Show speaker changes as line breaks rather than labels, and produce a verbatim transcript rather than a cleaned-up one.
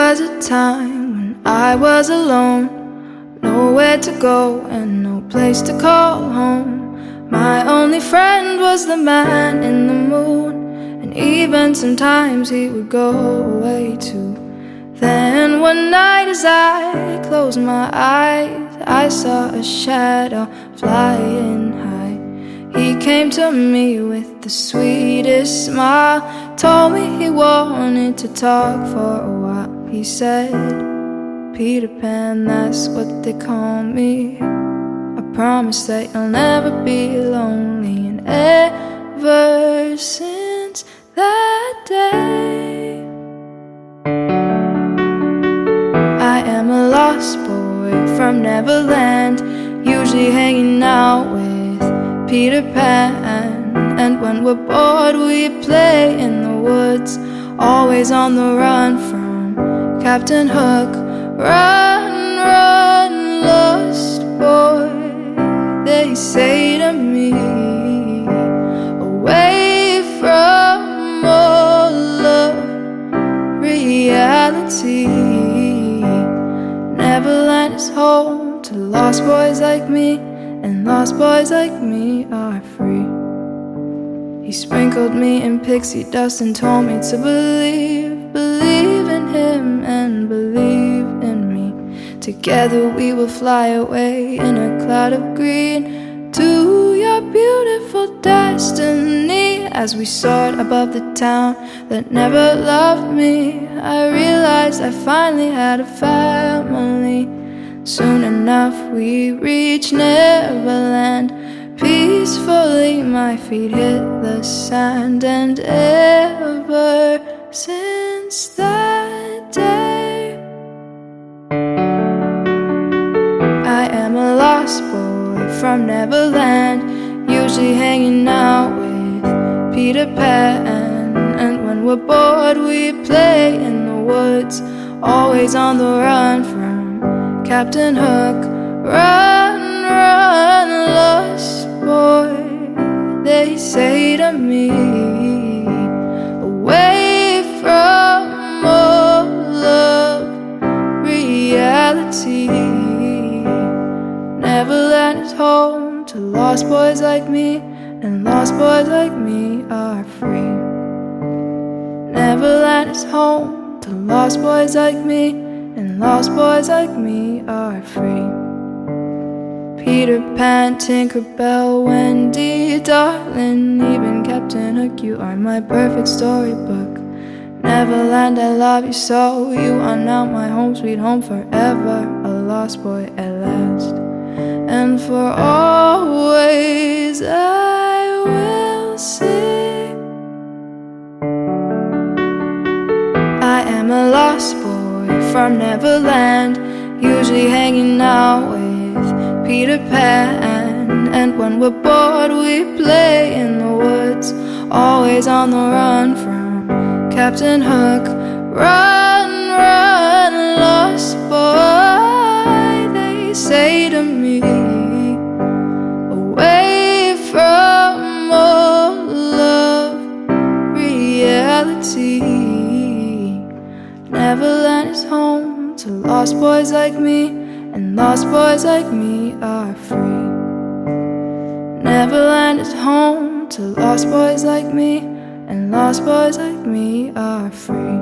was a time when I was alone, nowhere to go and no place to call home. My only friend was the man in the moon, and even sometimes he would go away too. Then one night as I closed my eyes, I saw a shadow flying high. He came to me with the sweetest smile, told me he wanted to talk for a while. He said, "Peter Pan, that's what they call me. I promise that you'll never be lonely." And ever since that day, I am a lost boy from Neverland, usually hanging out with Peter Pan. And when we're bored we play in the woods, always on the run from Captain Hook. Run, run, lost boy, they say to me, away from all of reality. Neverland is home to lost boys like me, and lost boys like me are free. He sprinkled me in pixie dust and told me to believe, believe in him and believe in me. Together we will fly away in a cloud of green to your beautiful destiny. As we soared above the town that never loved me, I realized I finally had a family. Soon enough we reached Neverland. Peacefully my feet hit the sand, and ever since that day, I am a lost boy from Neverland, usually hanging out with Peter Pan. And when we're bored we play in the woods, always on the run from Captain Hook. Run, run, lost boy, they say to me, away from all of reality. Neverland is home to lost boys like me, and lost boys like me are free. Neverland is home to lost boys like me, and lost boys like me are free. Peter Pan, Tinker Bell, Wendy, darling, even Captain Hook, you are my perfect storybook. Neverland, I love you so, you are now my home, sweet home forever, a lost boy at last. And for always I will sing, I am a lost boy from Neverland, usually hanging out with Peter Pan. And when we're bored we play in the woods, always on the run from Captain Hook. Run, run, lost boy, they say to me, away from all of reality. Neverland is home to lost boys like me, and lost boys like me are free. Neverland is home to lost boys like me, and lost boys like me are free.